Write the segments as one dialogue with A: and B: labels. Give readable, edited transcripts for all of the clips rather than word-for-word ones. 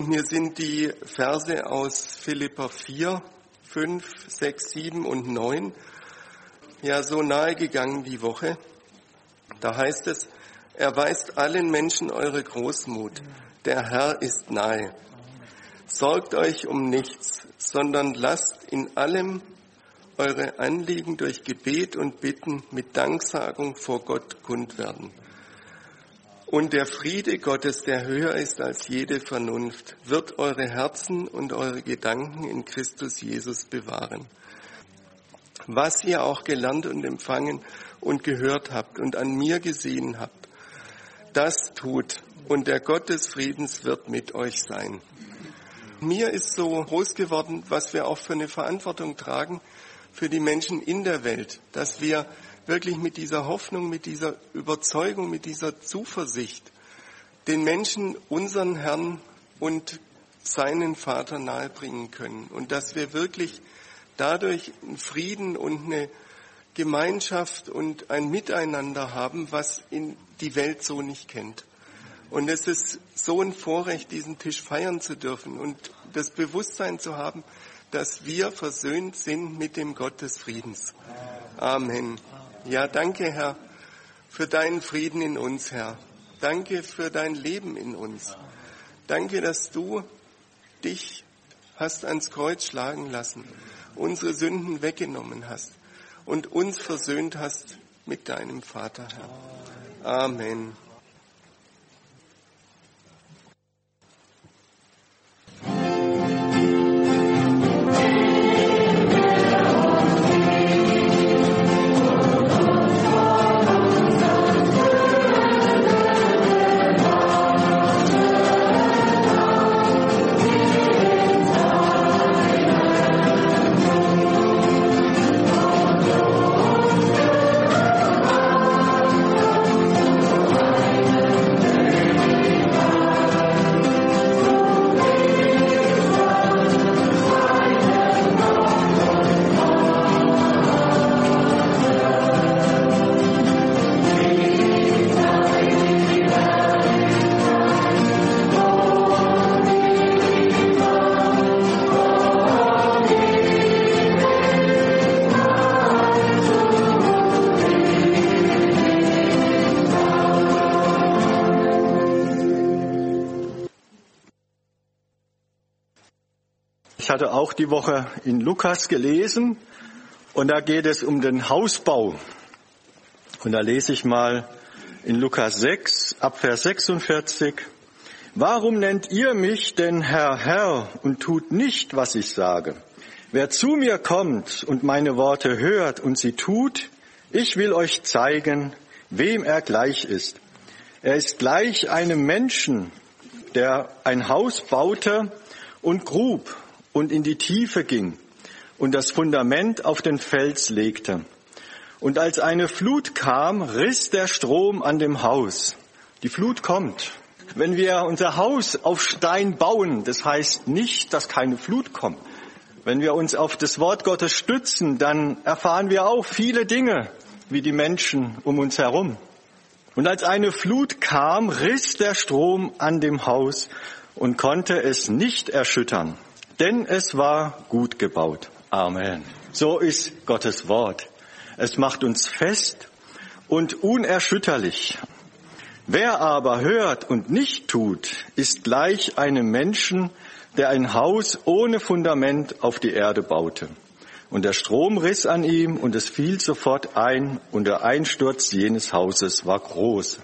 A: Mir sind die Verse aus Philipper 4, 5, 6, 7 und 9 ja so nahe gegangen die Woche. Da heißt es, erweist allen Menschen eure Großmut. Der Herr ist nahe. Sorgt euch um nichts, sondern lasst in allem eure Anliegen durch Gebet und Bitten mit Danksagung vor Gott kund werden. Und der Friede Gottes, der höher ist als jede Vernunft, wird eure Herzen und eure Gedanken in Christus Jesus bewahren. Was ihr auch gelernt und empfangen und gehört habt und an mir gesehen habt, das tut, und der Gott des Friedens wird mit euch sein. Mir ist so groß geworden, was wir auch für eine Verantwortung tragen für die Menschen in der Welt, dass wir wirklich mit dieser Hoffnung, mit dieser Überzeugung, mit dieser Zuversicht den Menschen unseren Herrn und seinen Vater nahebringen können und dass wir wirklich dadurch einen Frieden und eine Gemeinschaft und ein Miteinander haben, was die Welt so nicht kennt. Und es ist so ein Vorrecht, diesen Tisch feiern zu dürfen und das Bewusstsein zu haben, dass wir versöhnt sind mit dem Gott des Friedens. Amen. Ja, danke, Herr, für deinen Frieden in uns, Herr. Danke für dein Leben in uns. Danke, dass du dich hast ans Kreuz schlagen lassen, unsere Sünden weggenommen hast und uns versöhnt hast mit deinem Vater, Herr. Amen.
B: Ich hatte auch die Woche in Lukas gelesen und da geht es um den Hausbau. Und da lese ich mal in Lukas 6, ab Vers 46. Warum nennt ihr mich denn Herr, Herr und tut nicht, was ich sage? Wer zu mir kommt und meine Worte hört und sie tut, ich will euch zeigen, wem er gleich ist. Er ist gleich einem Menschen, der ein Haus baute und grub und in die Tiefe ging und das Fundament auf den Fels legte. Und als eine Flut kam, riss der Strom an dem Haus. Die Flut kommt. Wenn wir unser Haus auf Stein bauen, das heißt nicht, dass keine Flut kommt. Wenn wir uns auf das Wort Gottes stützen, dann erfahren wir auch viele Dinge, wie die Menschen um uns herum. Und als eine Flut kam, riss der Strom an dem Haus und konnte es nicht erschüttern. Denn es war gut gebaut. Amen. So ist Gottes Wort. Es macht uns fest und unerschütterlich. Wer aber hört und nicht tut, ist gleich einem Menschen, der ein Haus ohne Fundament auf die Erde baute. Und der Strom riss an ihm und es fiel sofort ein und der Einsturz jenes Hauses war groß.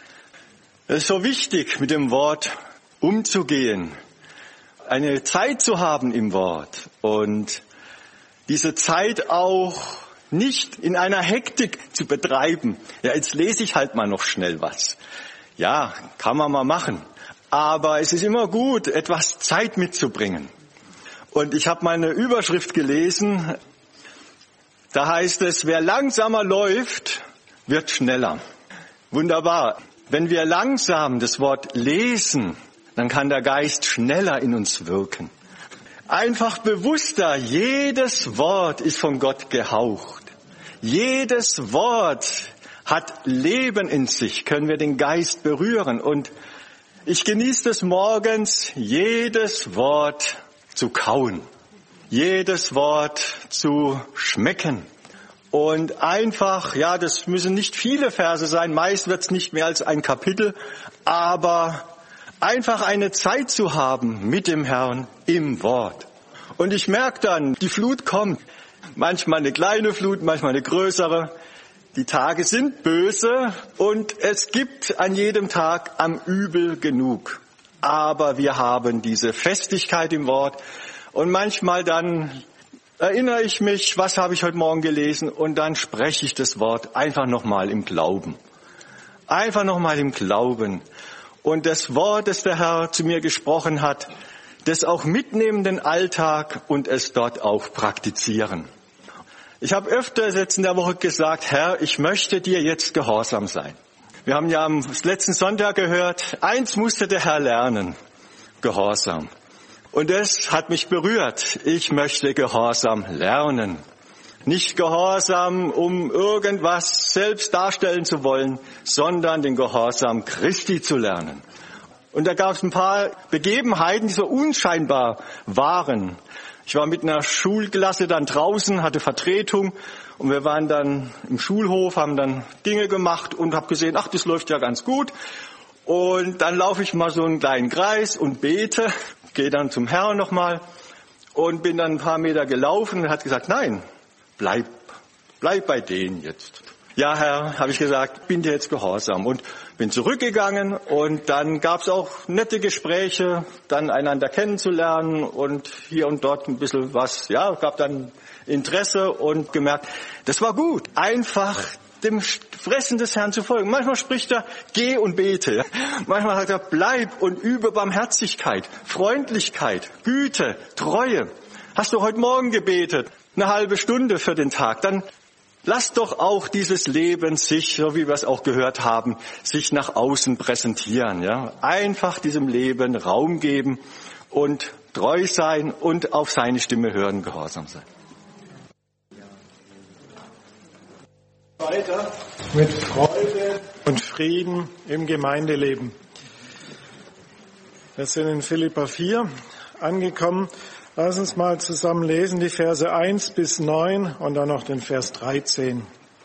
B: Es ist so wichtig, mit dem Wort umzugehen, eine Zeit zu haben im Wort und diese Zeit auch nicht in einer Hektik zu betreiben. Ja, jetzt lese ich halt mal noch schnell was. Ja, kann man mal machen. Aber es ist immer gut, etwas Zeit mitzubringen. Und ich habe mal eine Überschrift gelesen, da heißt es, wer langsamer läuft, wird schneller. Wunderbar. Wenn wir langsam das Wort lesen, dann kann der Geist schneller in uns wirken. Einfach bewusster, jedes Wort ist von Gott gehaucht. Jedes Wort hat Leben in sich, können wir den Geist berühren. Und Ich genieße des Morgens, jedes Wort zu kauen, jedes Wort zu schmecken. Und einfach, ja, das müssen nicht viele Verse sein, meist wird es nicht mehr als ein Kapitel, aber einfach eine Zeit zu haben mit dem Herrn im Wort. Und ich merke dann, die Flut kommt. Manchmal eine kleine Flut, manchmal eine größere. Die Tage sind böse und es gibt an jedem Tag am Übel genug. Aber wir haben diese Festigkeit im Wort und manchmal dann erinnere ich mich, was habe ich heute Morgen gelesen und dann spreche ich das Wort einfach nochmal im Glauben. Einfach nochmal im Glauben. Und das Wort, das der Herr zu mir gesprochen hat, das auch mitnehmen in den Alltag und es dort auch praktizieren. Ich habe öfters jetzt in der Woche gesagt, Herr, ich möchte dir jetzt gehorsam sein. Wir haben ja am letzten Sonntag gehört, eins musste der Herr lernen, Gehorsam. Und das hat mich berührt. Ich möchte Gehorsam lernen. Nicht Gehorsam, um irgendwas selbst darstellen zu wollen, sondern den Gehorsam Christi zu lernen. Und da gab es ein paar Begebenheiten, die so unscheinbar waren. Ich war mit einer Schulklasse dann draußen, hatte Vertretung und wir waren dann im Schulhof, haben dann Dinge gemacht und habe gesehen, ach, das läuft ja ganz gut. Und dann laufe ich mal so einen kleinen Kreis und bete, gehe dann zum Herrn nochmal und bin dann ein paar Meter gelaufen und hat gesagt, nein, bleib bei denen jetzt. Ja, Herr, habe ich gesagt, bin dir jetzt gehorsam und bin zurückgegangen und dann gab es auch nette Gespräche, dann einander kennenzulernen und hier und dort ein bisschen was, ja, gab dann Interesse und gemerkt, das war gut, einfach dem Fressen des Herrn zu folgen. Manchmal spricht er, geh und bete. Manchmal sagt er, bleib und übe Barmherzigkeit, Freundlichkeit, Güte, Treue. Hast du heute Morgen gebetet, eine halbe Stunde für den Tag, dann lass doch auch dieses Leben sich, so wie wir es auch gehört haben, sich nach außen präsentieren. Ja? Einfach diesem Leben Raum geben und treu sein und auf seine Stimme hören, gehorsam sein.
C: Weiter mit Freude und Frieden im Gemeindeleben. Wir sind in Philipper 4 angekommen. Lass uns mal zusammen lesen, die Verse 1 bis 9 und dann noch den Vers 13.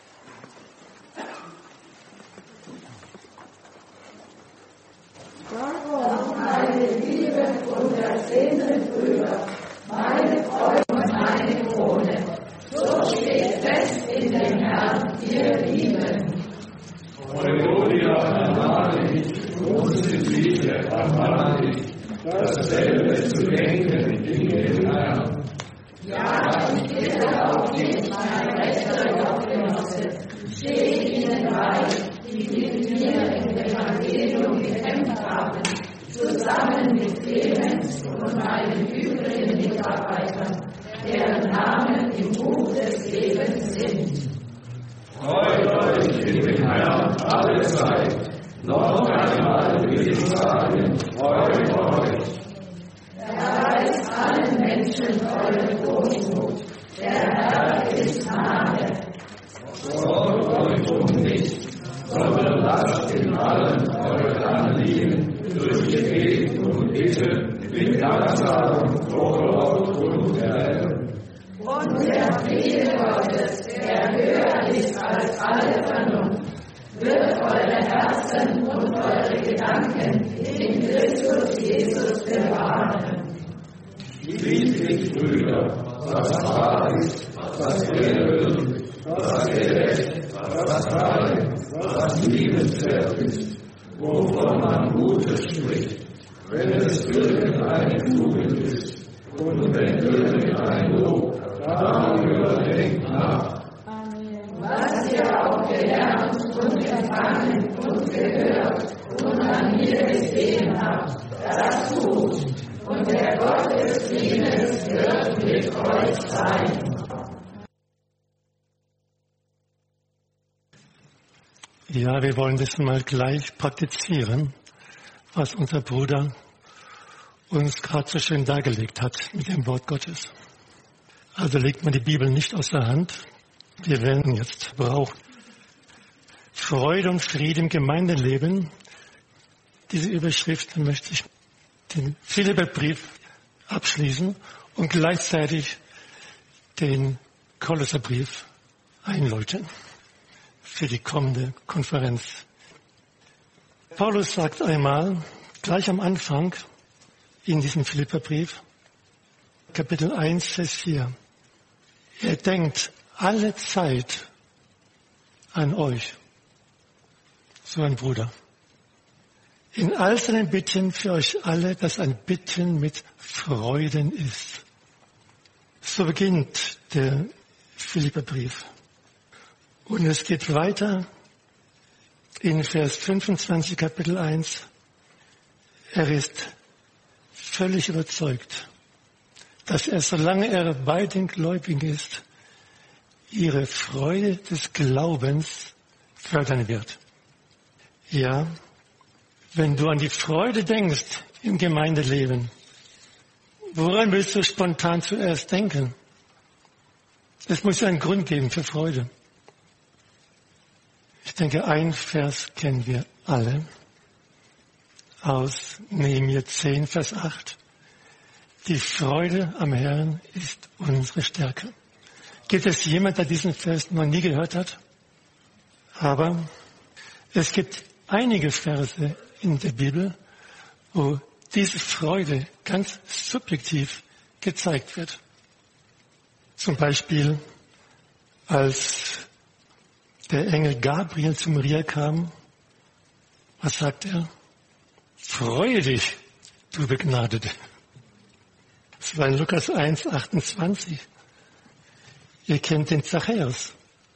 D: Darum, meine lieben und ersehnten Brüder, meine Freunde und meine Krone, so steht fest in dem Herrn, ihr Lieben.
E: Halleluja, ermahne ich, große Liebe, ermahne ich, dasselbe zu denken in dem Herrn.
D: Ja, ich bitte auch dich, mein rechter Gottgenosse, stehe ihnen bei, die mit mir im Evangelium gekämpft haben, zusammen mit Clemens und meinen übrigen Mitarbeitern, deren Namen im Buch des Lebens sind.
E: Freut euch in dem Herrn alle Zeit. Noch einmal will ich sagen, freut euch.
D: Erweist allen Menschen eure Großmut. Der Herr ist nahe.
E: Sorgt euch um nichts, sondern lasst in allen eure Anliegen durch Gebet und Bitte mit Danksagung vor Gott und Herrn.
D: Und der Friede Gottes, der höher ist als alle Vernunft, wird eure Herzen und eure Gedanken in Christus Jesus bewahren.
E: Schließlich, Brüder, was wahr ist, was ehrwürdig, was gerecht, was rein, was liebenswert ist, wovon man Gutes spricht, wenn es irgendeine Tugend ist und wenn irgendein Lob, darüber denkt nach.
D: Was ihr auch gelernt und empfangen und gehört und an mir gesehen habt, das tut. Und der Gott des Friedens wird mit euch sein.
F: Ja, wir wollen das mal gleich praktizieren, was unser Bruder uns gerade so schön dargelegt hat mit dem Wort Gottes. Also legt man die Bibel nicht aus der Hand. Wir werden jetzt brauchen Freude und Frieden im Gemeindeleben. diese Überschrift möchte ich den Philipperbrief abschließen und gleichzeitig den Kolosserbrief einläuten für die kommende Konferenz. Paulus sagt einmal, gleich am Anfang in diesem Philipperbrief, Kapitel 1, Vers 4, er denkt alle Zeit an euch, so ein Bruder. In all seinen Bitten für euch alle, das ein Bitten mit Freuden ist. So beginnt der Philipperbrief. Und es geht weiter in Vers 25, Kapitel 1. Er ist völlig überzeugt, dass er, solange er bei den Gläubigen ist, ihre Freude des Glaubens fördern wird. Ja, wenn du an die Freude denkst im Gemeindeleben, woran willst du spontan zuerst denken? Es muss einen Grund geben für Freude. Ich denke, ein Vers kennen wir alle aus Nehemia 10, Vers 8. Die Freude am Herrn ist unsere Stärke. Gibt es jemand, der diesen Vers noch nie gehört hat? Aber es gibt einige Verse in der Bibel, wo diese Freude ganz subjektiv gezeigt wird. Zum Beispiel, als der Engel Gabriel zu Maria kam, was sagt er? Freue dich, du Begnadete. Das war in Lukas 1, 28. Ihr kennt den Zachäus.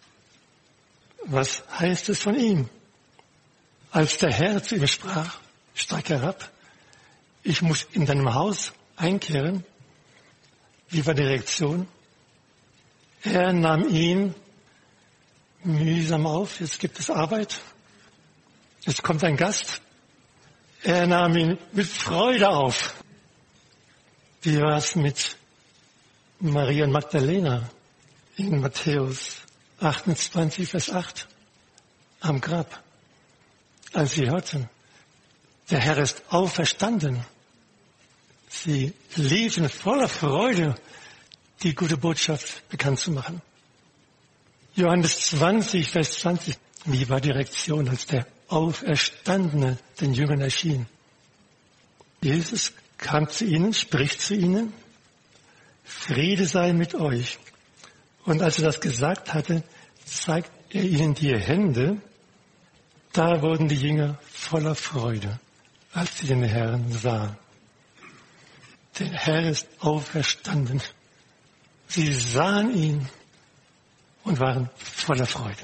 F: Was heißt es von ihm? Als der Herr zu ihm sprach, steig herab, ich muss in deinem Haus einkehren. Wie war die Reaktion? Er nahm ihn mühsam auf, jetzt gibt es Arbeit, jetzt kommt ein Gast. Er nahm ihn mit Freude auf. Wie war es mit Maria und Magdalena in Matthäus 28, Vers 8 am Grab? Als sie hörten, der Herr ist auferstanden. Sie liefen voller Freude, die gute Botschaft bekannt zu machen. Johannes 20, Vers 20. Wie war die Reaktion, als der Auferstandene den Jüngern erschien? Jesus kam zu ihnen, spricht zu ihnen, Friede sei mit euch. Und als er das gesagt hatte, zeigt er ihnen die Hände. Da wurden die Jünger voller Freude, als sie den Herrn sahen. Der Herr ist auferstanden. Sie sahen ihn und waren voller Freude.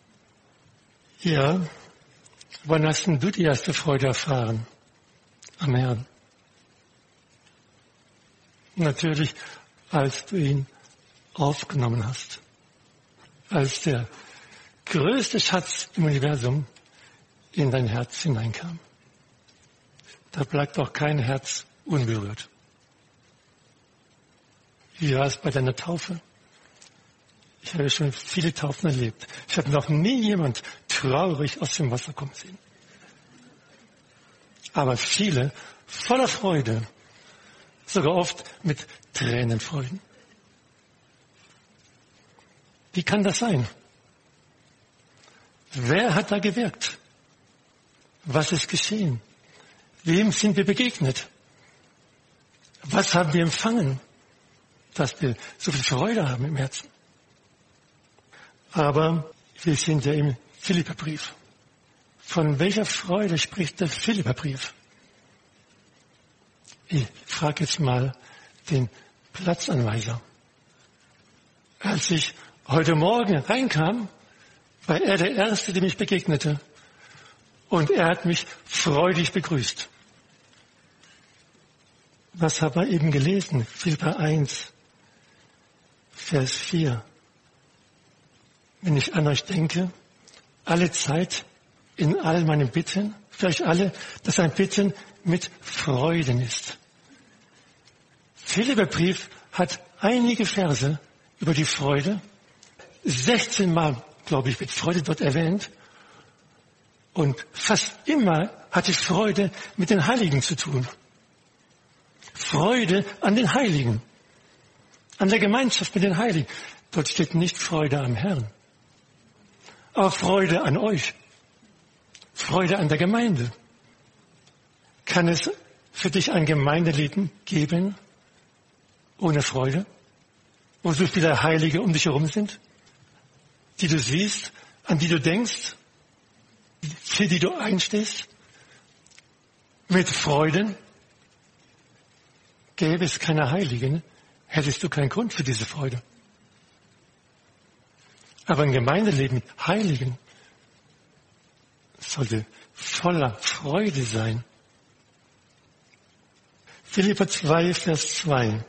F: Ja, wann hast denn du die erste Freude erfahren am Herrn? Natürlich, als du ihn aufgenommen hast. Als der größte Schatz im Universum in dein Herz hineinkam. Da bleibt auch kein Herz unberührt. Wie war es bei deiner Taufe? Ich habe schon viele Taufen erlebt. Ich habe noch nie jemand traurig aus dem Wasser kommen sehen. Aber viele voller Freude, sogar oft mit Tränenfreuden. Wie kann das sein? Wer hat da gewirkt? Was ist geschehen? Wem sind wir begegnet? Was haben wir empfangen, dass wir so viel Freude haben im Herzen? Aber wir sind ja im Philipperbrief. Von welcher Freude spricht der Philipperbrief? Ich frage jetzt mal den Platzanweiser. Als ich heute Morgen reinkam, war er der Erste, der mich begegnete. Und er hat mich freudig begrüßt. Was haben wir eben gelesen? Philipper 1, Vers 4. Wenn ich an euch denke, alle Zeit in all meinen Bitten, für euch alle, dass ein Bitten mit Freuden ist. Philipperbrief hat einige Verse über die Freude, 16 Mal, glaube ich, wird Freude dort erwähnt. Und fast immer hat die Freude mit den Heiligen zu tun. Freude an den Heiligen. An der Gemeinschaft mit den Heiligen. Dort steht nicht Freude am Herrn. Aber Freude an euch. Freude an der Gemeinde. Kann es für dich ein Gemeindeleben geben ohne Freude? Wo so viele Heilige um dich herum sind, die du siehst, an die du denkst, für die du einstehst, mit Freuden. Gäbe es keine Heiligen, hättest du keinen Grund für diese Freude. Aber ein Gemeindeleben mit Heiligen sollte voller Freude sein. Philipper 2, Vers 2.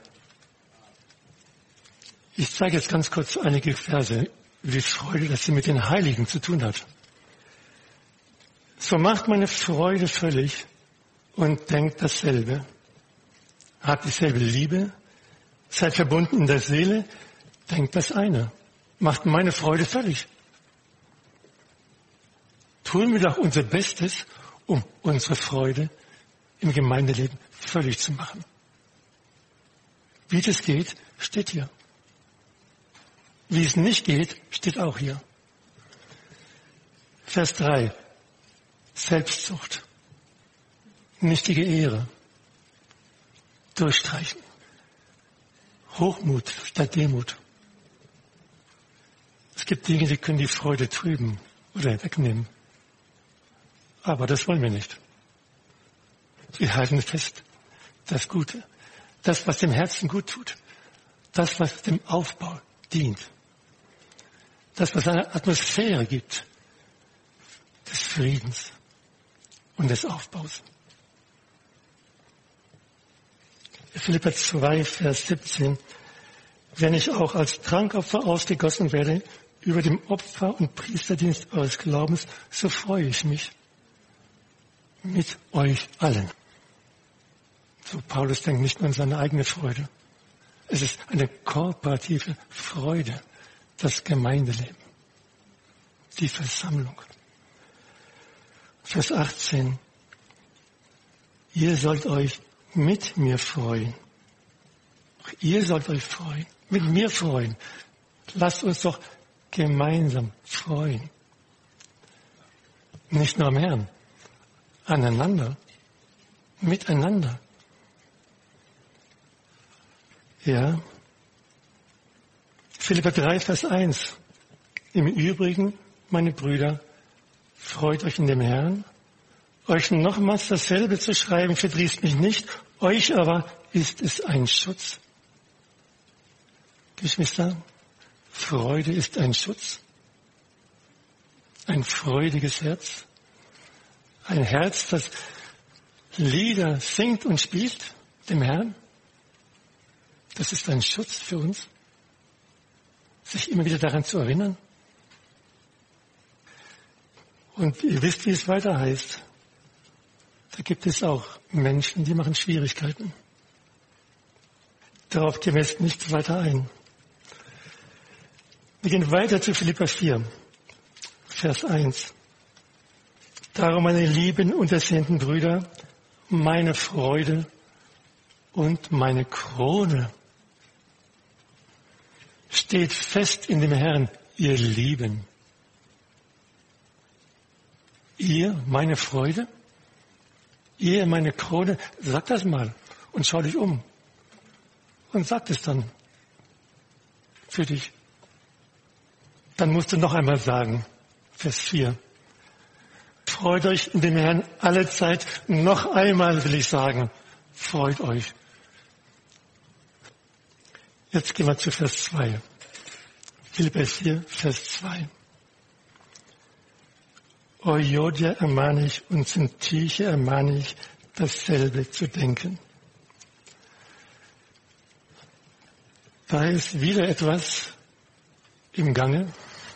F: Ich zeige jetzt ganz kurz einige Verse über die Freude, dass sie mit den Heiligen zu tun hat. So macht meine Freude völlig und denkt dasselbe. Habt dieselbe Liebe, seid verbunden in der Seele, denkt das eine. Macht meine Freude völlig. Tun wir doch unser Bestes, um unsere Freude im Gemeindeleben völlig zu machen. Wie das geht, steht hier. Wie es nicht geht, steht auch hier. Vers 3. Selbstsucht. Nichtige Ehre. Durchstreichen. Hochmut statt Demut. Es gibt Dinge, die können die Freude trüben oder wegnehmen. Aber das wollen wir nicht. Wir halten fest, das Gute, das, was dem Herzen gut tut, das, was dem Aufbau dient, das, was eine Atmosphäre gibt des Friedens und des Aufbaus. Philipper 2, Vers 17. Wenn ich auch als Trankopfer ausgegossen werde über dem Opfer und Priesterdienst eures Glaubens, so freue ich mich mit euch allen. So, Paulus denkt nicht nur an seine eigene Freude. Es ist eine kooperative Freude, das Gemeindeleben, die Versammlung. Vers 18. Ihr sollt euch mit mir freuen. Ihr sollt euch freuen, mit mir freuen. Lasst uns doch gemeinsam freuen. Nicht nur am Herrn, aneinander, miteinander. Ja. Philipper 3, Vers 1. Im Übrigen, meine Brüder, freut euch in dem Herrn. Euch nochmals dasselbe zu schreiben, verdrießt mich nicht. Euch aber ist es ein Schutz. Geschwister, Freude ist ein Schutz. Ein freudiges Herz. Ein Herz, das Lieder singt und spielt dem Herrn. Das ist ein Schutz für uns, sich immer wieder daran zu erinnern. Und ihr wisst, wie es weiter heißt. Da gibt es auch Menschen, die machen Schwierigkeiten. Darauf gehen wir jetzt nicht weiter ein. Wir gehen weiter zu Philipper 4, Vers 1. Darum, meine lieben und ersehnten Brüder, meine Freude und meine Krone. Steht fest in dem Herrn, ihr Lieben. Ihr, meine Freude? Ihr, meine Krone? Sag das mal und schau dich um. Und sag es dann für dich. Dann musst du noch einmal sagen, Vers 4. Freut euch in dem Herrn alle Zeit. Noch einmal will ich sagen, freut euch. Jetzt gehen wir zu Vers 2. Philipper 4, Vers 2. Euodia ermahne ich und Syntyche ermahne ich, dasselbe zu denken. Da ist wieder etwas im Gange,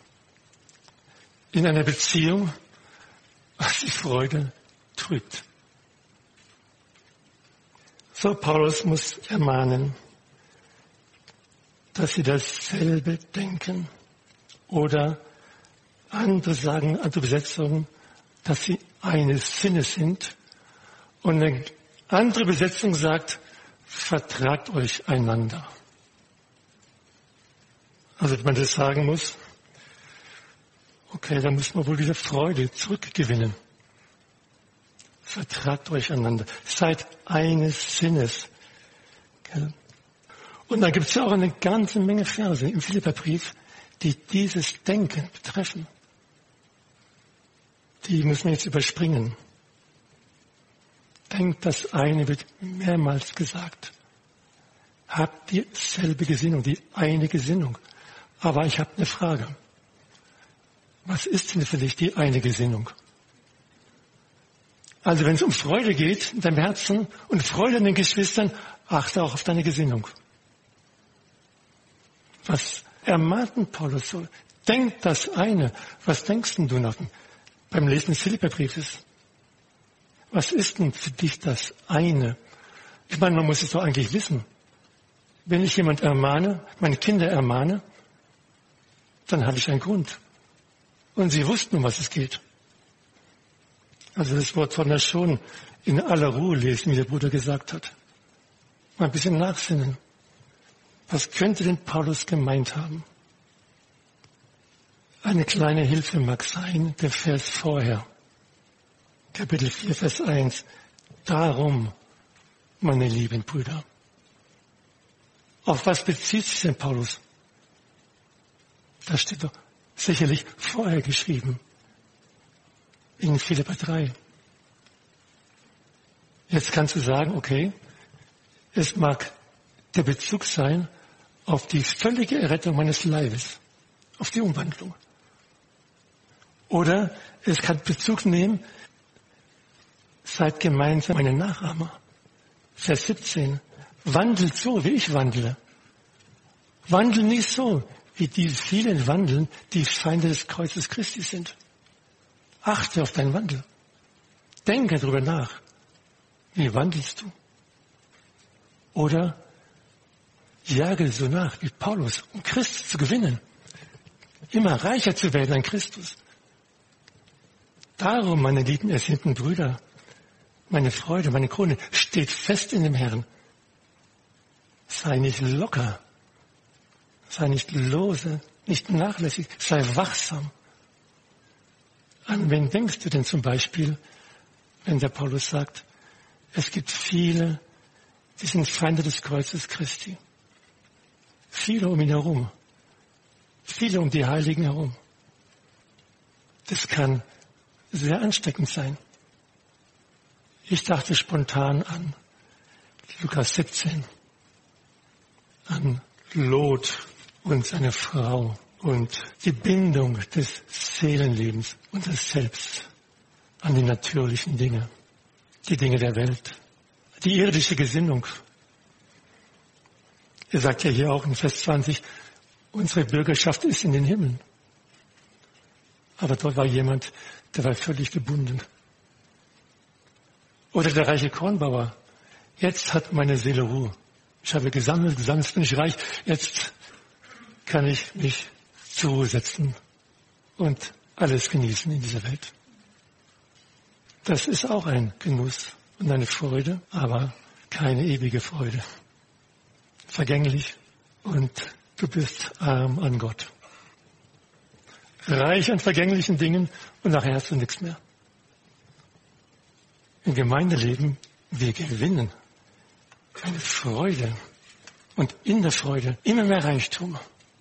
F: in einer Beziehung, was die Freude trübt. So, Paulus muss ermahnen, dass sie dasselbe denken. Oder andere sagen, andere Besetzungen, dass sie eines Sinnes sind. Und eine andere Besetzung sagt, vertragt euch einander. Also wenn man das sagen muss, okay, dann müssen wir wohl wieder Freude zurückgewinnen. Vertragt euch einander. Seid eines Sinnes. Und da gibt es ja auch eine ganze Menge Verse im Philipperbrief, die dieses Denken betreffen. Die müssen wir jetzt überspringen. Denkt, das eine wird mehrmals gesagt. Habt dieselbe Gesinnung, die eine Gesinnung. Aber ich habe eine Frage. Was ist denn für dich die eine Gesinnung? Also wenn es um Freude geht in deinem Herzen und Freude an den Geschwistern, achte auch auf deine Gesinnung. Was ermahnt denn Paulus so? Denk das eine. Was denkst denn du noch beim Lesen des Philipperbriefes? Was ist denn für dich das eine? Ich meine, man muss es doch eigentlich wissen. Wenn ich jemand ermahne, meine Kinder ermahne, dann habe ich einen Grund. Und sie wussten, um was es geht. Also das Wort von der schon in aller Ruhe lesen, wie der Bruder gesagt hat. Mal ein bisschen nachsinnen. Was könnte denn Paulus gemeint haben? Eine kleine Hilfe mag sein, der Vers vorher. Kapitel 4, Vers 1. Darum, meine lieben Brüder. Auf was bezieht sich denn Paulus? Das steht doch sicherlich vorher geschrieben. In Philipper 3. Jetzt kannst du sagen, okay, es mag der Bezug sein auf die völlige Errettung meines Leibes, auf die Umwandlung. Oder es kann Bezug nehmen, seid gemeinsam meine Nachahmer. Vers 17. Wandelt so, wie ich wandle. Wandelt nicht so, wie die vielen wandeln, die Feinde des Kreuzes Christi sind. Achte auf deinen Wandel. Denke darüber nach. Wie wandelst du? Oder jage so nach wie Paulus, um Christus zu gewinnen. Immer reicher zu werden an Christus. Darum, meine lieben ersehnten Brüder, meine Freude, meine Krone, steht fest in dem Herrn. Sei nicht locker. Sei nicht lose, nicht nachlässig. Sei wachsam. An wen denkst du denn zum Beispiel, wenn der Paulus sagt, es gibt viele, die sind Feinde des Kreuzes Christi. Viele um ihn herum. Viele um die Heiligen herum. Das kann sehr ansteckend sein. Ich dachte spontan an Lukas 17, an Lot und seine Frau und die Bindung des Seelenlebens und des Selbst an die natürlichen Dinge, die Dinge der Welt, die irdische Gesinnung. Er sagt ja hier auch in Vers 20, unsere Bürgerschaft ist in den Himmeln. Aber dort war jemand, der war völlig gebunden. Oder der reiche Kornbauer. Jetzt hat meine Seele Ruhe. Ich habe gesammelt, jetzt bin ich reich. Jetzt kann ich mich zur Ruhe setzen und alles genießen in dieser Welt. Das ist auch ein Genuss und eine Freude, aber keine ewige Freude. Vergänglich und du bist arm an Gott. Reich an vergänglichen Dingen und nachher hast du nichts mehr. Im Gemeindeleben, wir gewinnen eine Freude und in der Freude immer mehr Reichtum.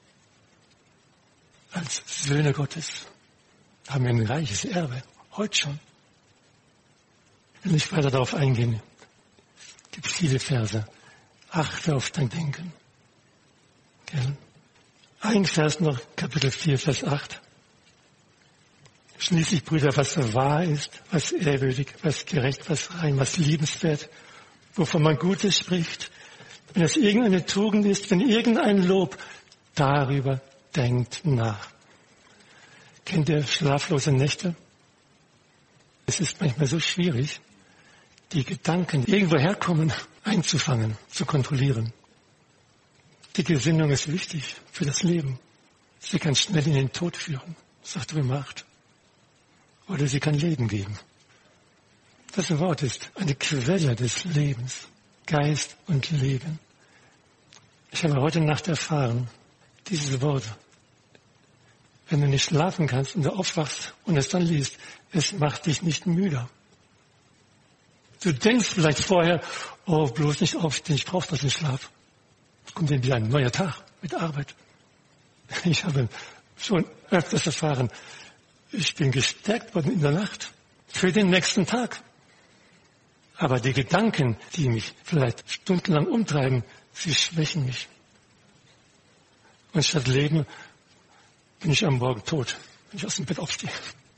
F: Als Söhne Gottes haben wir ein reiches Erbe, heute schon. Ich will nicht weiter darauf eingehen. Es gibt viele Verse. Achte auf dein Denken. Gell? Ein Vers noch, Kapitel 4, Vers 8. Schließlich, Brüder, was wahr ist, was ehrwürdig, was gerecht, was rein, was liebenswert, wovon man Gutes spricht, wenn es irgendeine Tugend ist, wenn irgendein Lob, darüber denkt nach. Kennt ihr schlaflose Nächte? Es ist manchmal so schwierig, die Gedanken, die irgendwo herkommen, einzufangen, zu kontrollieren. Die Gesinnung ist wichtig für das Leben. Sie kann schnell in den Tod führen, sagt Römer 8. oder sie kann Leben geben. Das Wort ist eine Quelle des Lebens, Geist und Leben. Ich habe heute Nacht erfahren, dieses Wort, wenn du nicht schlafen kannst und du aufwachst und es dann liest, es macht dich nicht müde. Du denkst vielleicht vorher, oh, bloß nicht aufstehen, ich brauche das nicht Schlaf. Es kommt dann wieder ein neuer Tag mit Arbeit. Ich habe schon öfters erfahren, ich bin gestärkt worden in der Nacht für den nächsten Tag. Aber die Gedanken, die mich vielleicht stundenlang umtreiben, sie schwächen mich. Und statt Leben bin ich am Morgen tot, wenn ich aus dem Bett aufstehe.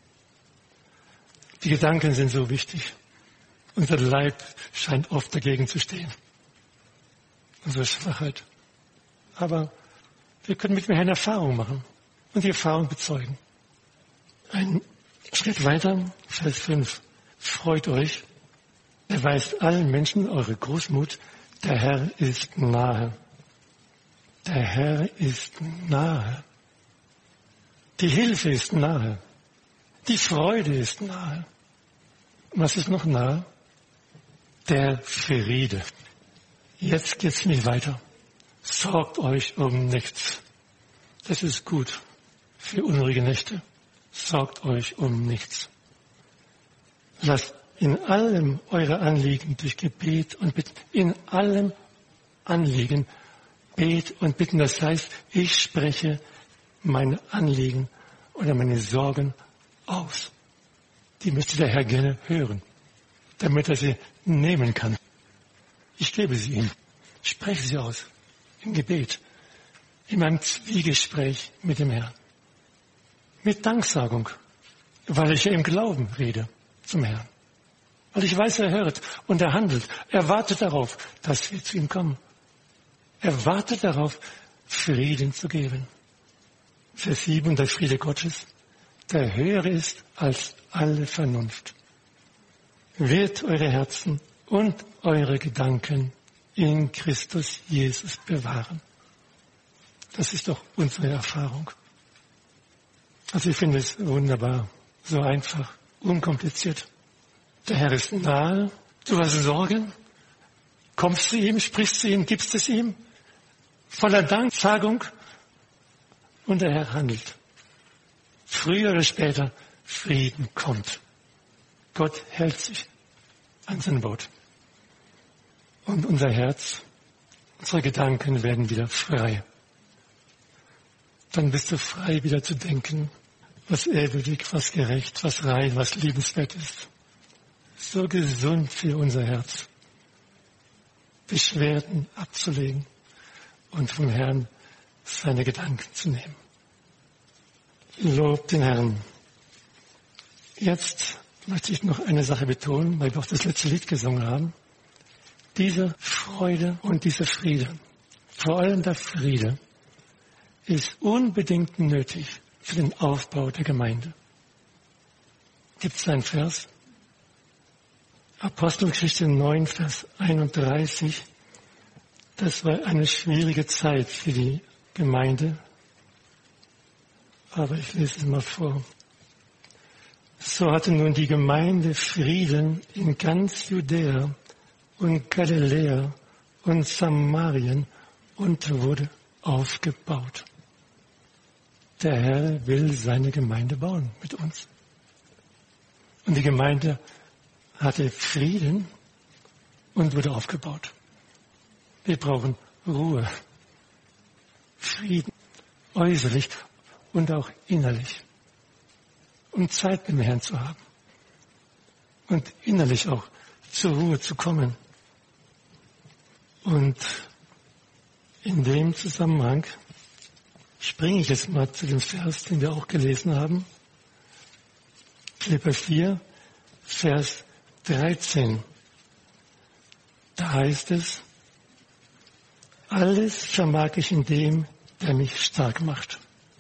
F: Die Gedanken sind so wichtig. Unser Leib scheint oft dagegen zu stehen. Unsere Schwachheit. Aber wir können mit mir eine Erfahrung machen und die Erfahrung bezeugen. Ein Schritt weiter, Vers 5. Freut euch, erweist allen Menschen eure Großmut, der Herr ist nahe. Der Herr ist nahe. Die Hilfe ist nahe. Die Freude ist nahe. Was ist noch nahe? Der Friede. Jetzt geht's nicht weiter. Sorgt euch um nichts. Das ist gut für unruhige Nächte. Sorgt euch um nichts. Lasst in allem eure Anliegen durch Gebet und Bitten, in allem Anliegen, Bet und Bitten. Das heißt, ich spreche meine Anliegen oder meine Sorgen aus. Die müsste der Herr gerne hören, damit er sie nehmen kann. Ich gebe sie ihm, spreche sie aus, im Gebet, in meinem Zwiegespräch mit dem Herrn. Mit Danksagung, weil ich ja im Glauben rede zum Herrn. Weil ich weiß, er hört und er handelt. Er wartet darauf, dass wir zu ihm kommen. Er wartet darauf, Frieden zu geben. Vers 7, der Friede Gottes, der höher ist als alle Vernunft, wird eure Herzen und eure Gedanken in Christus Jesus bewahren. Das ist doch unsere Erfahrung. Also ich finde es wunderbar, so einfach, unkompliziert. Der Herr ist nahe, du hast Sorgen, kommst zu ihm, sprichst zu ihm, gibst es ihm, voller Danksagung und der Herr handelt. Früher oder später Frieden kommt. Gott hält sich an sein Wort. Und unser Herz, unsere Gedanken werden wieder frei. Dann bist du frei, wieder zu denken, was ehrwürdig, was gerecht, was rein, was liebenswert ist. So gesund für unser Herz. Beschwerden abzulegen und vom Herrn seine Gedanken zu nehmen. Lob den Herrn. Jetzt möchte ich noch eine Sache betonen, weil wir auch das letzte Lied gesungen haben. Diese Freude und dieser Friede, vor allem der Friede, ist unbedingt nötig für den Aufbau der Gemeinde. Gibt es einen Vers? Apostelgeschichte 9, Vers 31. Das war eine schwierige Zeit für die Gemeinde. Aber ich lese es mal vor. So hatte nun die Gemeinde Frieden in ganz Judäa und Galiläa und Samarien und wurde aufgebaut. Der Herr will seine Gemeinde bauen mit uns. Und die Gemeinde hatte Frieden und wurde aufgebaut. Wir brauchen Ruhe, Frieden, äußerlich und auch innerlich, um Zeit mit dem Herrn zu haben und innerlich auch zur Ruhe zu kommen. Und in dem Zusammenhang springe ich jetzt mal zu dem Vers, den wir auch gelesen haben. Philipper 4, Vers 13. Da heißt es, alles vermag ich in dem, der mich stark macht.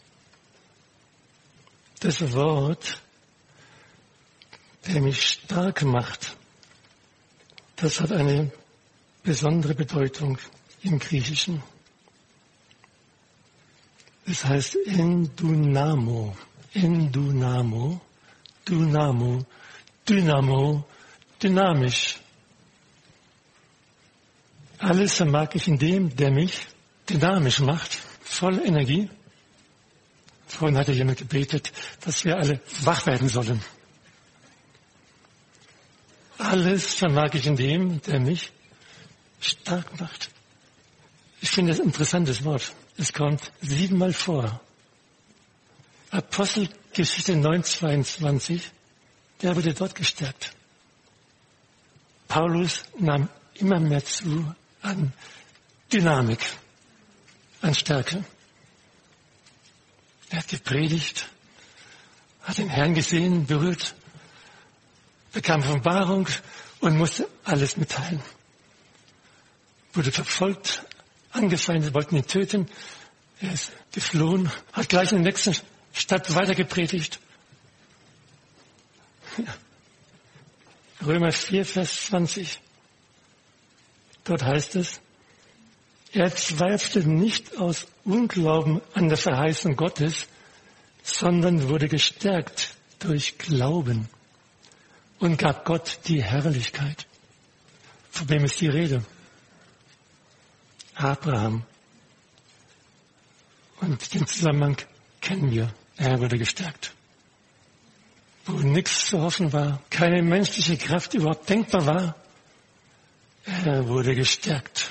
F: Das Wort, der mich stark macht, das hat eine besondere Bedeutung im Griechischen. Es heißt Endunamo. Endunamo, Dynamo, Dynamo, dynamisch. Alles vermag ich in dem, der mich dynamisch macht, voll Energie. Vorhin hatte jemand gebetet, dass wir alle wach werden sollen. Alles vermag ich in dem, der mich stark macht. Ich finde das ein interessantes Wort. Es kommt 7-mal vor. Apostelgeschichte 9,22, der wurde dort gestärkt. Paulus nahm immer mehr zu an Dynamik, an Stärke. Er hat gepredigt, hat den Herrn gesehen, berührt, bekam Offenbarung und musste alles mitteilen. Wurde verfolgt, angefeindet, wollten ihn töten. Er ist geflohen, hat gleich in der nächsten Stadt weiter gepredigt. Ja. Römer 4, Vers 20. Dort heißt es, er zweifelte nicht aus Unglauben an der Verheißung Gottes, sondern wurde gestärkt durch Glauben und gab Gott die Herrlichkeit. Von wem ist die Rede? Abraham. Und den Zusammenhang kennen wir. Er wurde gestärkt. Wo nichts zu hoffen war, keine menschliche Kraft überhaupt denkbar war, er wurde gestärkt.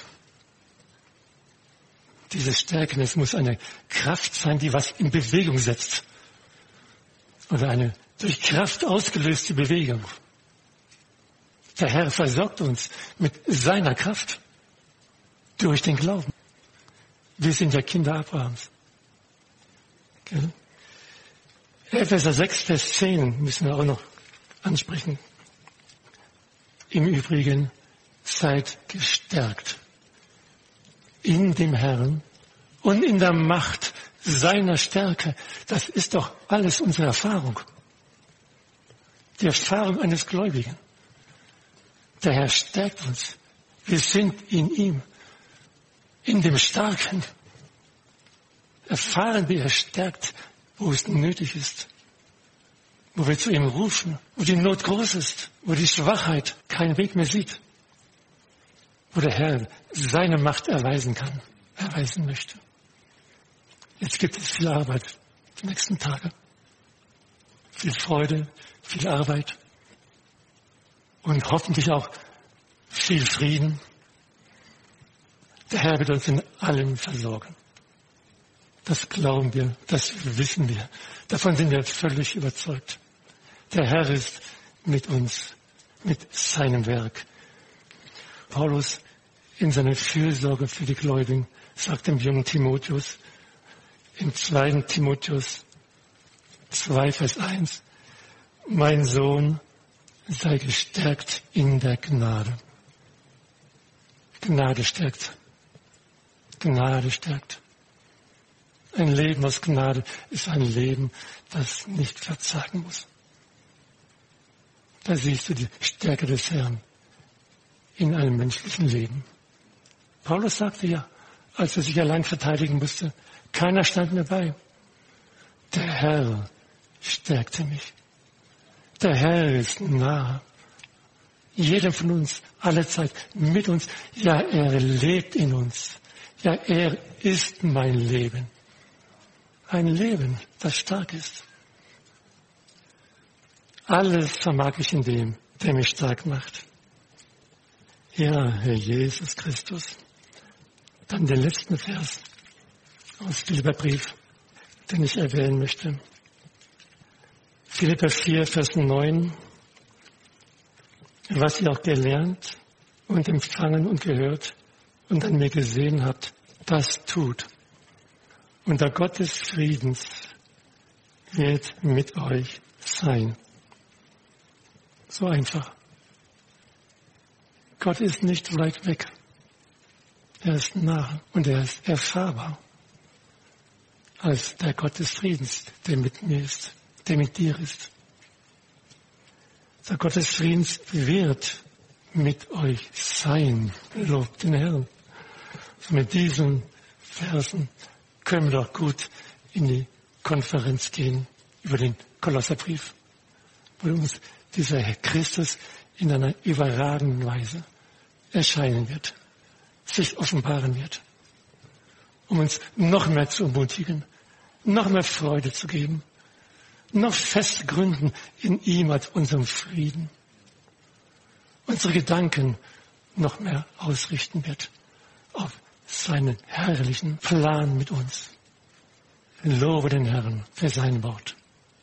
F: Diese Stärke, es muss eine Kraft sein, die was in Bewegung setzt. Oder eine durch Kraft ausgelöste Bewegung. Der Herr versorgt uns mit seiner Kraft durch den Glauben. Wir sind ja Kinder Abrahams. Okay. Epheser 6, Vers 10 müssen wir auch noch ansprechen. Im Übrigen seid gestärkt in dem Herrn und in der Macht seiner Stärke. Das ist doch alles unsere Erfahrung. Die Erfahrung eines Gläubigen. Der Herr stärkt uns. Wir sind in ihm, in dem Starken. Erfahren, wie er stärkt, wo es nötig ist. Wo wir zu ihm rufen, wo die Not groß ist, wo die Schwachheit keinen Weg mehr sieht. Wo der Herr seine Macht erweisen kann, erweisen möchte. Jetzt gibt es viel Arbeit, die nächsten Tage. Viel Freude, viel Arbeit. Und hoffentlich auch viel Frieden. Der Herr wird uns in allem versorgen. Das glauben wir, das wissen wir. Davon sind wir völlig überzeugt. Der Herr ist mit uns, mit seinem Werk. Paulus in seiner Fürsorge für die Gläubigen sagt dem jungen Timotheus, im 2. Timotheus 2, Vers 1, mein Sohn, sei gestärkt in der Gnade. Gnade stärkt. Gnade stärkt. Ein Leben aus Gnade ist ein Leben, das nicht verzagen muss. Da siehst du die Stärke des Herrn in einem menschlichen Leben. Paulus sagte ja, als er sich allein verteidigen musste, keiner stand mir bei. Der Herr stärkte mich. Der Herr ist nah. Jedem von uns, alle Zeit mit uns. Ja, er lebt in uns. Ja, er ist mein Leben. Ein Leben, das stark ist. Alles vermag ich in dem, der mich stark macht. Ja, Herr Jesus Christus. Dann den letzten Vers aus Philipperbrief, den ich erwähnen möchte. Philipper 4, Vers 9. Was ihr auch gelernt und empfangen und gehört und an mir gesehen habt, das tut. Und der Gott des Friedens wird mit euch sein. So einfach. Gott ist nicht weit weg. Er ist nah und er ist erfahrbar als der Gott des Friedens, der mit mir ist, der mit dir ist. Der Gott des Friedens wird mit euch sein. Lobt den Herrn. So mit diesen Versen können wir doch gut in die Konferenz gehen über den Kolosserbrief. wo uns dieser Herr Christus in einer überragenden Weise erscheinen wird, sich offenbaren wird, um uns noch mehr zu ermutigen, noch mehr Freude zu geben, noch fest gründen in ihm als unserem Frieden, unsere Gedanken noch mehr ausrichten wird auf seinen herrlichen Plan mit uns. Ich lobe den Herrn für sein Wort.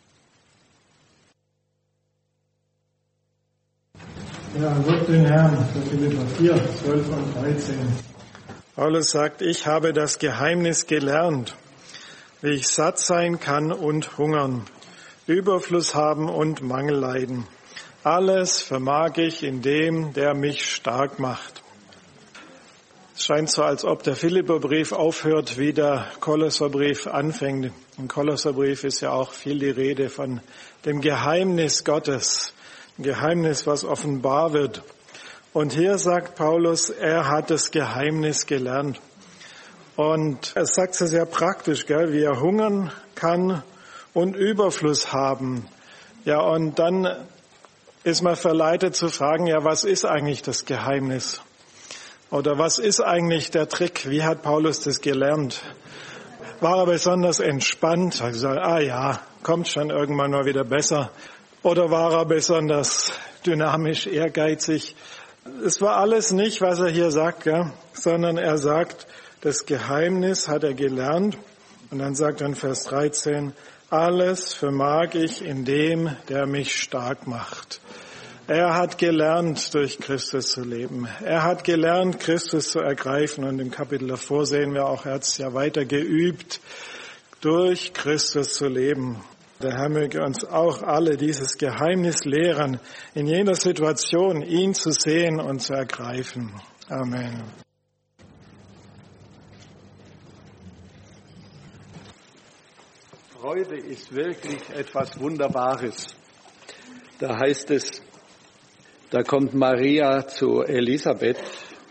C: Ja, lobt den Herrn für Philipper 4, 12 und 13. Paulus sagt, ich habe das Geheimnis gelernt, wie ich satt sein kann und hungern, Überfluss haben und Mangel leiden. Alles vermag ich in dem, der mich stark macht. Es scheint so, als ob der Philipperbrief aufhört, wie der Kolosserbrief anfängt. Im Kolosserbrief ist ja auch viel die Rede von dem Geheimnis Gottes, ein Geheimnis, was offenbar wird. Und hier sagt Paulus, er hat das Geheimnis gelernt. Und er sagt es sehr praktisch, gell, wie er hungern kann und Überfluss haben. Ja, und dann ist man verleitet zu fragen, ja, was ist eigentlich das Geheimnis? Oder was ist eigentlich der Trick? Wie hat Paulus das gelernt? War er besonders entspannt? Hat er gesagt, ja, kommt schon irgendwann mal wieder besser. Oder war er besonders dynamisch, ehrgeizig? Es war alles nicht, was er hier sagt, gell? Sondern er sagt, das Geheimnis hat er gelernt. Und dann sagt er in Vers 13, alles vermag ich in dem, der mich stark macht. Er hat gelernt, durch Christus zu leben. Er hat gelernt, Christus zu ergreifen. Und im Kapitel davor sehen wir auch, er hat es ja weiter geübt, durch Christus zu leben. Der Herr möge uns auch alle dieses Geheimnis lehren, in jeder Situation ihn zu sehen und zu ergreifen. Amen.
G: Freude ist wirklich etwas Wunderbares. Da heißt es, da kommt Maria zu Elisabeth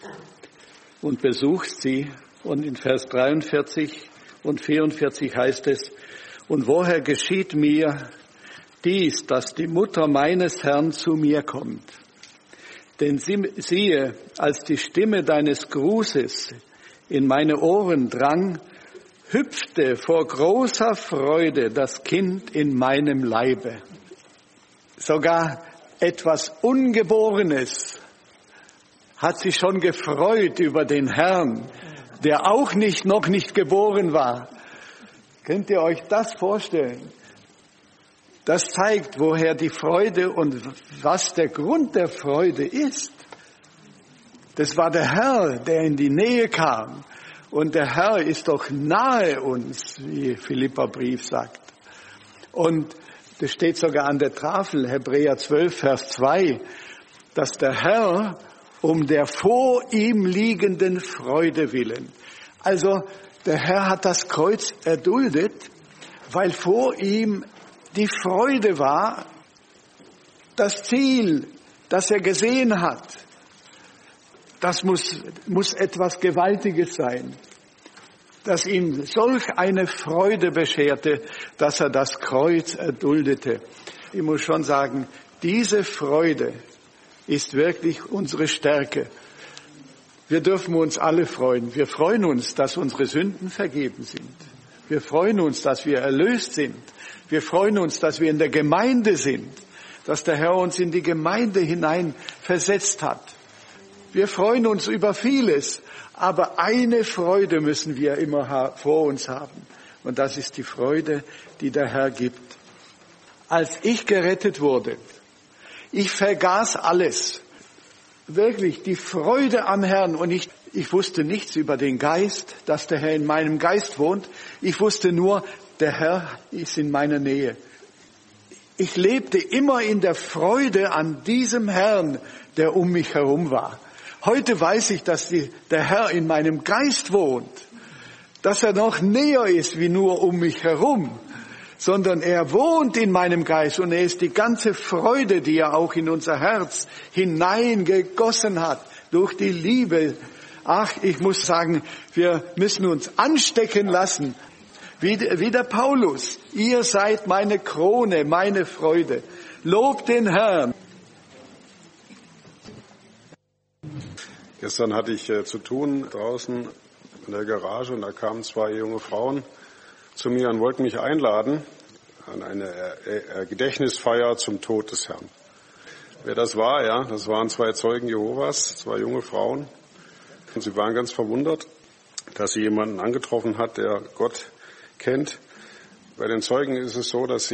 G: und besucht sie. Und in Vers 43 und 44 heißt es, und woher geschieht mir dies, dass die Mutter meines Herrn zu mir kommt? Denn siehe, als die Stimme deines Grußes in meine Ohren drang, hüpfte vor großer Freude das Kind in meinem Leibe. Sogar etwas Ungeborenes hat sich schon gefreut über den Herrn, der auch noch nicht geboren war. Könnt ihr euch das vorstellen? Das zeigt, woher die Freude und was der Grund der Freude ist. Das war der Herr, der in die Nähe kam. Und der Herr ist doch nahe uns, wie Philipperbrief sagt. Und das steht sogar an der Tafel, Hebräer 12, Vers 2, dass der Herr um der vor ihm liegenden Freude willen. Also der Herr hat das Kreuz erduldet, weil vor ihm die Freude war, das Ziel, das er gesehen hat. Das muss etwas Gewaltiges sein, das ihm solch eine Freude bescherte, dass er das Kreuz erduldete. Ich muss schon sagen, diese Freude ist wirklich unsere Stärke. Wir dürfen uns alle freuen. Wir freuen uns, dass unsere Sünden vergeben sind. Wir freuen uns, dass wir erlöst sind. Wir freuen uns, dass wir in der Gemeinde sind, dass der Herr uns in die Gemeinde hinein versetzt hat. Wir freuen uns über vieles, aber eine Freude müssen wir immer vor uns haben. Und das ist die Freude, die der Herr gibt. Als ich gerettet wurde, ich vergaß alles. Wirklich, die Freude am Herrn. Und ich wusste nichts über den Geist, dass der Herr in meinem Geist wohnt. Ich wusste nur, der Herr ist in meiner Nähe. Ich lebte immer in der Freude an diesem Herrn, der um mich herum war. Heute weiß ich, dass der Herr in meinem Geist wohnt, dass er noch näher ist wie nur um mich herum, sondern er wohnt in meinem Geist und er ist die ganze Freude, die er auch in unser Herz hineingegossen hat durch die Liebe. Ach, ich muss sagen, wir müssen uns anstecken lassen, wie der Paulus. Ihr seid meine Krone, meine Freude. Lobt den Herrn.
H: Gestern hatte ich zu tun draußen in der Garage und da kamen 2 junge Frauen zu mir und wollten mich einladen an eine Gedächtnisfeier zum Tod des Herrn. Wer das war, ja, das waren 2 Zeugen Jehovas, 2 junge Frauen. Und sie waren ganz verwundert, dass sie jemanden angetroffen hat, der Gott kennt. Bei den Zeugen ist es so, dass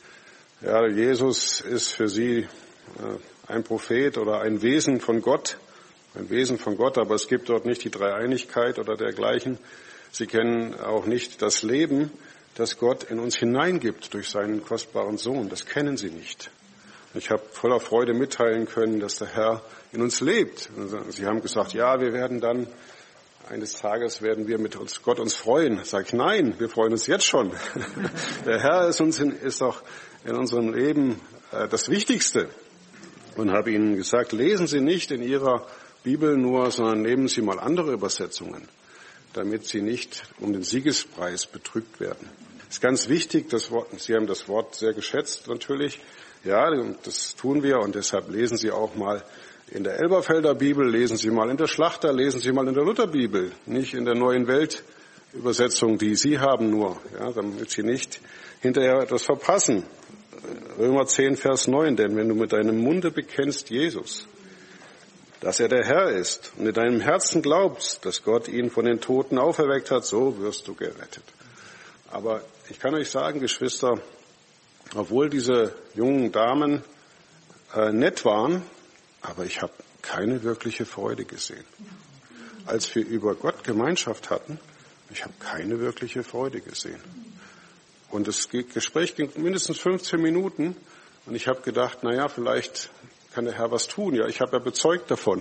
H: Jesus ist für sie ein Prophet oder ein Wesen von Gott, aber es gibt dort nicht die Dreieinigkeit oder dergleichen. Sie kennen auch nicht das Leben, das Gott in uns hineingibt durch seinen kostbaren Sohn. Das kennen sie nicht. Ich habe voller Freude mitteilen können, dass der Herr in uns lebt. Sie haben gesagt, ja, wir werden dann, eines Tages werden wir mit Gott uns freuen. Sag ich, nein, wir freuen uns jetzt schon. Der Herr ist doch in unserem Leben das Wichtigste. Und habe ihnen gesagt, lesen Sie nicht in Ihrer Bibel nur, sondern nehmen Sie mal andere Übersetzungen, damit Sie nicht um den Siegespreis betrübt werden. Es ist ganz wichtig, Sie haben das Wort sehr geschätzt natürlich. Ja, das tun wir und deshalb lesen Sie auch mal in der Elberfelder Bibel, lesen Sie mal in der Schlachter, lesen Sie mal in der Lutherbibel, nicht in der Neuen Weltübersetzung, die Sie haben nur, ja, damit Sie nicht hinterher etwas verpassen. Römer 10, Vers 9, denn wenn du mit deinem Munde bekennst Jesus, dass er der Herr ist und in deinem Herzen glaubst, dass Gott ihn von den Toten auferweckt hat, so wirst du gerettet. Aber ich kann euch sagen, Geschwister, obwohl diese jungen Damen nett waren, aber ich habe keine wirkliche Freude gesehen. Als wir über Gott Gemeinschaft hatten, ich habe keine wirkliche Freude gesehen. Und das Gespräch ging mindestens 15 Minuten und ich habe gedacht, vielleicht kann der Herr was tun. Ja, ich habe ja bezeugt davon.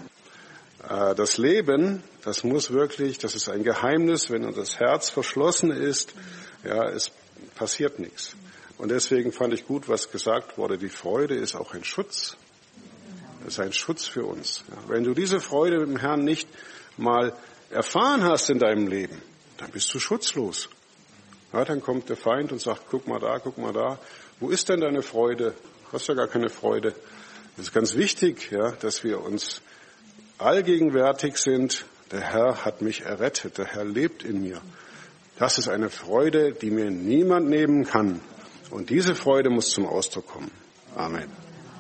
H: Das Leben, das ist ein Geheimnis, wenn das Herz verschlossen ist, ja, es passiert nichts. Und deswegen fand ich gut, was gesagt wurde, die Freude ist auch ein Schutz. Es ist ein Schutz für uns. Ja, wenn du diese Freude mit dem Herrn nicht mal erfahren hast in deinem Leben, dann bist du schutzlos. Ja, dann kommt der Feind und sagt, guck mal da. Wo ist denn deine Freude? Du hast ja gar keine Freude. Es ist ganz wichtig, ja, dass wir uns allgegenwärtig sind. Der Herr hat mich errettet. Der Herr lebt in mir. Das ist eine Freude, die mir niemand nehmen kann. Und diese Freude muss zum Ausdruck kommen. Amen.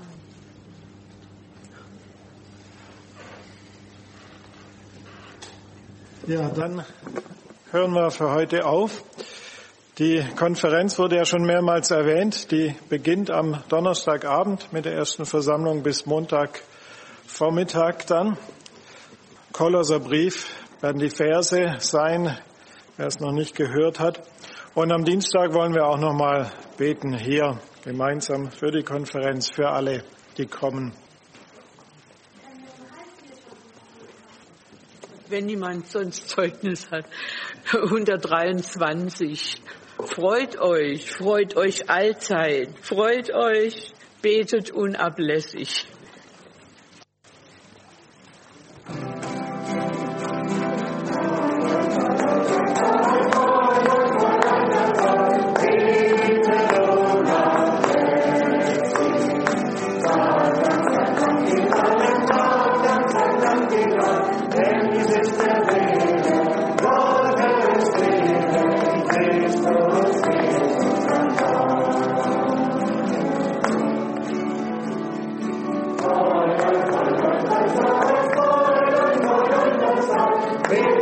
C: Ja, dann hören wir für heute auf. Die Konferenz wurde ja schon mehrmals erwähnt. Die beginnt am Donnerstagabend mit der ersten Versammlung bis Montagvormittag dann. Kolosserbrief werden die Verse sein, wer es noch nicht gehört hat. Und am Dienstag wollen wir auch noch mal beten hier gemeinsam für die Konferenz, für alle, die kommen.
I: Wenn niemand sonst Zeugnis hat, 123. Freut euch allzeit, freut euch, betet unablässig.
D: Amen.